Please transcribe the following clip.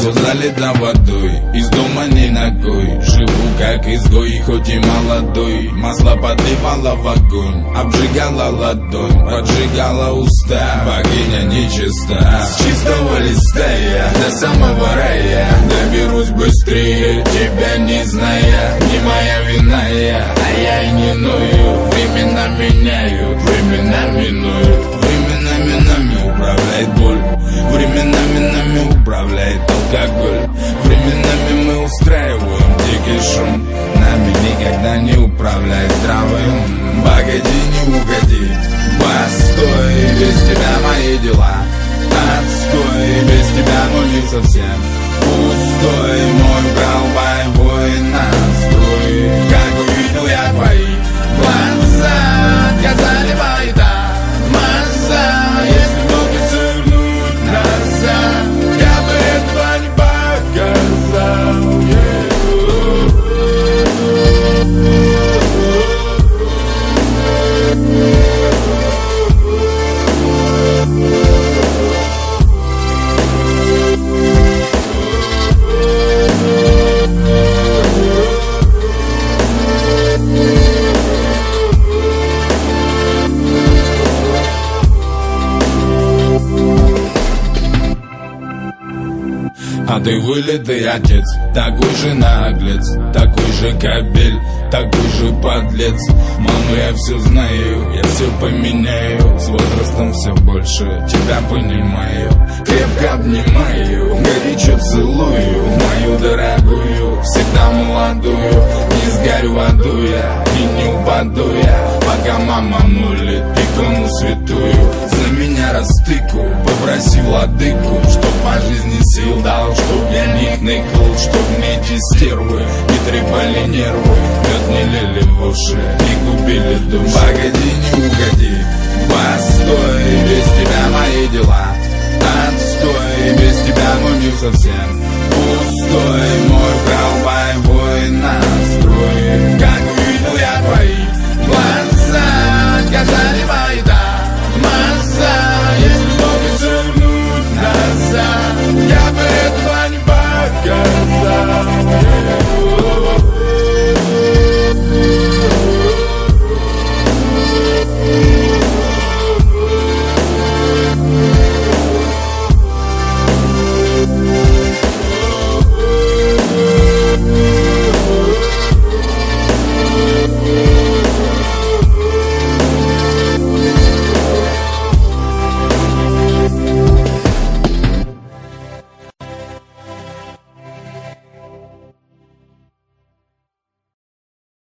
Все залито водой, из дома ни ногой. Живу как изгой, хоть и молодой. Масло подливала в огонь, обжигала ладонь, поджигала уста. Богиня нечиста, с чистого листа я до самого рая доберусь быстрее, тебя не зная. Не моя вина я, а я и не ною. Времена меняют, времена минуют. Временами нами управляет боль, временами нами управляет алкоголь. Временами мы устраиваем дикий шум, нами никогда не управляет здравый ум. Погоди, не уходи, постой, без тебя мои дела отстой, без тебя мой мир совсем пустой. Мой брал боевой настрой, как увидел я твои глаза, отказали мои тормоза. Если вдруг не свернуть назад, я бы этого не показал. А ты вылитый отец, такой же наглец, такой же кобель, такой же подлец. Мама, я все знаю, я все поменяю, с возрастом все больше тебя понимаю. Крепко обнимаю, горячо целую мою дорогую, всегда молодую. Не сгорю в аду я и не упаду я, пока мама молит икону святую. За меня растыку, попроси владыку, чтоб по жизни сил дал, чтоб я не хныкал, чтоб мне эти стервы не трепали нервы, мед не лили в уши, не губили душу. Погоди, не уходи, постой, без тебя мои дела отстой, без тебя мой мир совсем пустой. Мой прав боевой